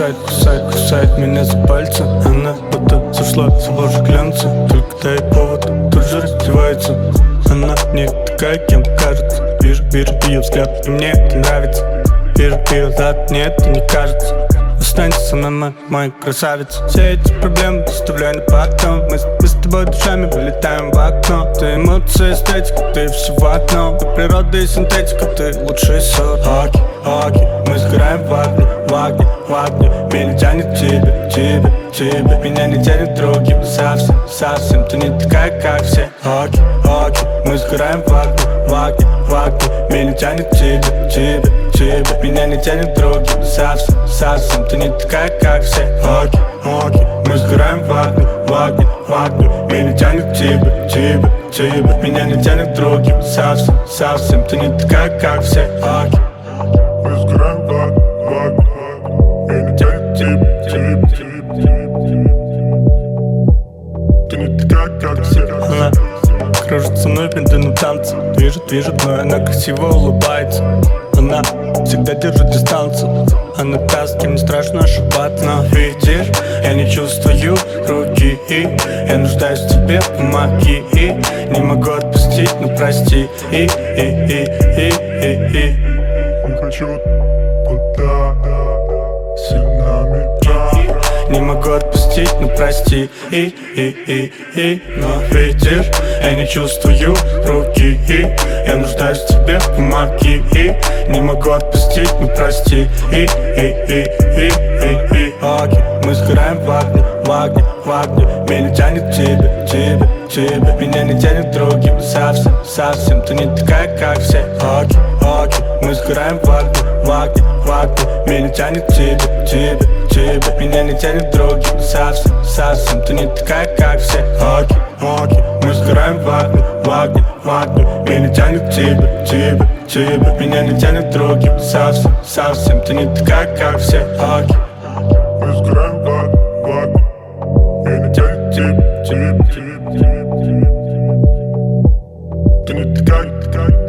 кусает меня за пальцы. Она будто сошла с обложек глянца. Только дай повод, тут же раздевается. Она не такая, кем кажется. Вижу ее взгляд, и мне это нравится. Вижу ее зад, мне это не кажется. Останься со мной, мой красавица. Все эти проблемы доставляю на потом. Мы с тобой душами вылетаем в окно. Ты эмоции, эстетика, ты всего одно. Ты природа и синтетика, ты лучший сорт. Оки, мы сгораем в огне. Меня тянет тебе. Меня не тянет другим совсем. Ты не такая, как все. Оки, мы сгораем в огне. Меня тянет тебе. Меня не тянет другим совсем. Ты не такая, как все. Оки, мы сгораем в огне. Меня тянет тебе. Меня не тянет другим совсем. Ты не такая, как все. Оки, мы сгораем в огне. Меня тянет тебе. Ты не такая, как все. Она кружит со мной в на танце. Движет, но она красиво улыбается. Она всегда держит дистанцию. Она та, с кем не страшно ошибаться. Но видишь, я не чувствую руки. Я нуждаюсь в тебе, помоги. Не могу отпустить, но прости. Не хочу туда сильно Не могу отпустить, но прости. Но видишь, я не чувствую руки. Я нуждаюсь в тебе, помоги. Не могу отпустить, но прости. Оки, мы сгораем в огне. Меня тянет тебе. Меня не тянет другим совсем. Ты не такая, как все. Оки, мы сгораем в огне. Меня тянет тебе. Меня не тянет другим совсем. Ты не такая, как все. Оки, мы сгораем в огне. Меня тянет тебе. Меня не тянет другим совсем. Ты не такая, как все. Оки, мы сгораем в огне. Меня тянет тебе. Ты не такая.